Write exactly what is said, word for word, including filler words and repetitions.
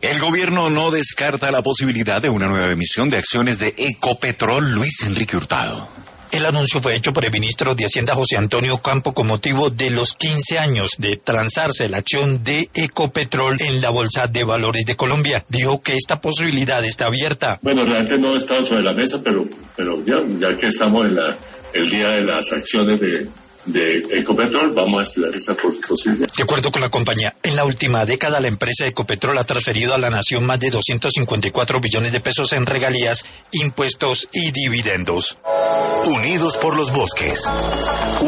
El gobierno no descarta la posibilidad de una nueva emisión de acciones de Ecopetrol. Luis Enrique Hurtado. El anuncio fue hecho por el ministro de Hacienda José Antonio Campo con motivo de los quince años de transarse la acción de Ecopetrol en la Bolsa de Valores de Colombia. Dijo que esta posibilidad está abierta. Bueno, realmente no está sobre la mesa, pero, pero ya, ya que estamos en la, el día de las acciones de... de Ecopetrol, vamos a estudiar esa posibilidad. De acuerdo con la compañía, en la última década la empresa Ecopetrol ha transferido a la nación más de doscientos cincuenta y cuatro billones de pesos en regalías, impuestos y dividendos. Unidos por los bosques.